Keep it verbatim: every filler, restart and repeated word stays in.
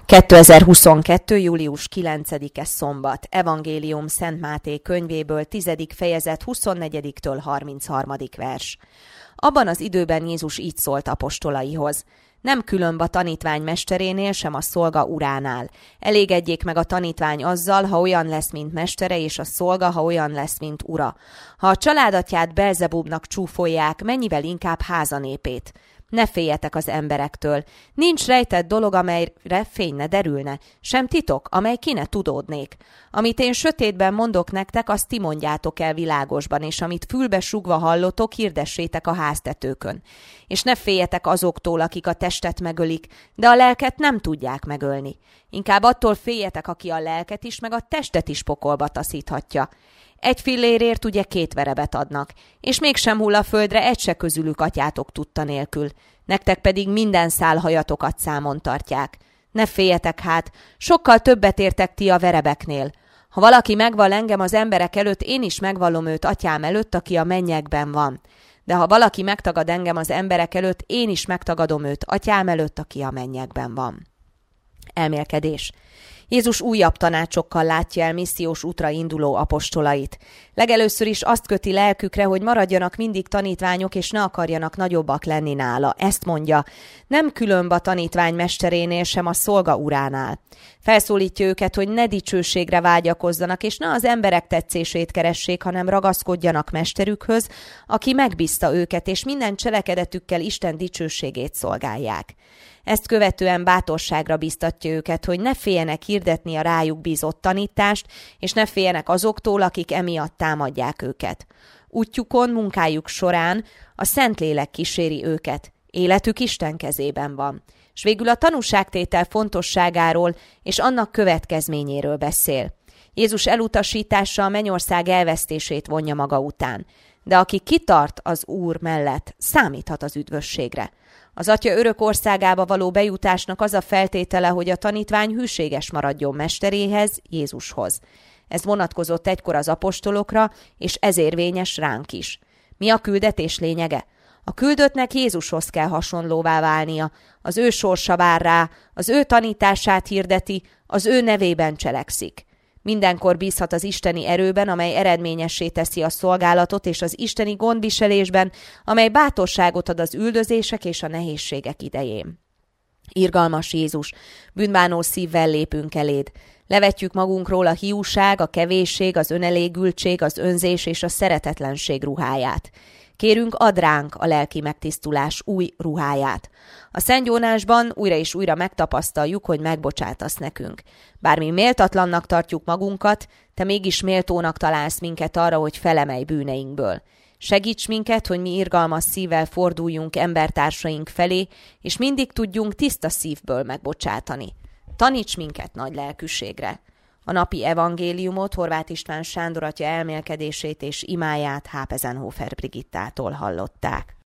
kétezer-huszonkettő. július kilencedike szombat. Evangélium Szent Máté könyvéből tizedik fejezet huszonnegyediktől harmincharmadik vers. Abban az időben Jézus így szólt apostolaihoz: nem különb a tanítvány mesterénél, sem a szolga uránál. Elégedjék meg a tanítvány azzal, ha olyan lesz, mint mestere, és a szolga, ha olyan lesz, mint ura. Ha a családatját Belzebubnak csúfolják, mennyivel inkább házanépét. Ne féljetek az emberektől. Nincs rejtett dolog, amelyre fény ne derülne, sem titok, amely ki ne tudódnék. Amit én sötétben mondok nektek, azt ti mondjátok el világosban, és amit fülbe sugva hallotok, hirdessétek a háztetőkön. És ne féljetek azoktól, akik a testet megölik, de a lelket nem tudják megölni. Inkább attól féljetek, aki a lelket is, meg a testet is pokolba taszíthatja. Egy fillérért ugye két verebet adnak, és mégsem hull a földre egy se közülük atyátok tudta nélkül. Nektek pedig minden szál hajatokat számon tartják. Ne féljetek hát, sokkal többet értek ti a verebeknél. Ha valaki megval engem az emberek előtt, én is megvallom őt atyám előtt, aki a mennyekben van. De ha valaki megtagad engem az emberek előtt, én is megtagadom őt atyám előtt, aki a mennyekben van. Elmélkedés. Jézus újabb tanácsokkal látja el missziós útra induló apostolait. Legelőször is azt köti lelkükre, hogy maradjanak mindig tanítványok, és ne akarjanak nagyobbak lenni nála. Ezt mondja: nem különb a tanítvány mesterénél, sem a szolga uránál. Felszólítja őket, hogy ne dicsőségre vágyakozzanak, és ne az emberek tetszését keressék, hanem ragaszkodjanak mesterükhöz, aki megbízta őket, és minden cselekedetükkel Isten dicsőségét szolgálják. Ezt követően bátorságra biztatja őket, hogy ne féljenek hirdetni a rájuk bízott tanítást, és ne féljenek azoktól, akik emiatt támadják őket. Útjukon, munkájuk során a Szentlélek kíséri őket. Életük Isten kezében van. És végül a tanúságtétel fontosságáról és annak következményéről beszél. Jézus elutasítása a mennyország elvesztését vonja maga után. De aki kitart az Úr mellett, számíthat az üdvösségre. Az Atya örök országába való bejutásnak az a feltétele, hogy a tanítvány hűséges maradjon mesteréhez, Jézushoz. Ez vonatkozott egykor az apostolokra, és ez érvényes ránk is. Mi a küldetés lényege? A küldöttnek Jézushoz kell hasonlóvá válnia, az ő sorsa vár rá, az ő tanítását hirdeti, az ő nevében cselekszik. Mindenkor bízhat az isteni erőben, amely eredményessé teszi a szolgálatot, és az isteni gondviselésben, amely bátorságot ad az üldözések és a nehézségek idején. Irgalmas Jézus, bűnbánó szívvel lépünk eléd. Levetjük magunkról a hiúság, a kevésség, az önelégültség, az önzés és a szeretetlenség ruháját. Kérünk, add ránk a lelki megtisztulás új ruháját. A szentgyónásban újra és újra megtapasztaljuk, hogy megbocsátasz nekünk. Bár mi méltatlannak tartjuk magunkat, te mégis méltónak találsz minket arra, hogy felemelj bűneinkből. Segíts minket, hogy mi irgalmas szívvel forduljunk embertársaink felé, és mindig tudjunk tiszta szívből megbocsátani. Taníts minket nagy lelkűségre. A napi evangéliumot Horváth István Sándor atya elmélkedését és imáját Hápezenhofer Brigittától hallották.